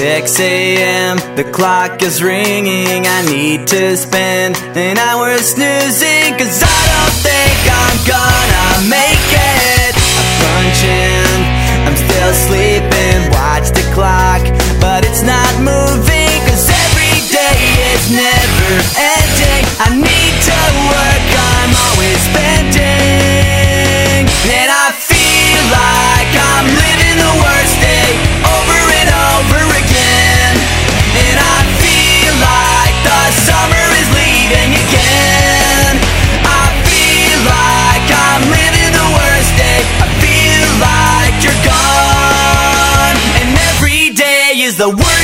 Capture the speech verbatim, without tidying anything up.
six a.m. The clock is ringing. I need to spend an hour snoozing, 'cause I don't think I'm gonna make it. I punch in, I'm still sleeping. Watch the clock, but it's not moving, 'cause every day is never ending. I need to work, I'm always spending, and I feel like I'm living the worst day over and over again. And I feel like the summer is leaving again. I feel like I'm living the worst day. I feel like you're gone, and every day is the worst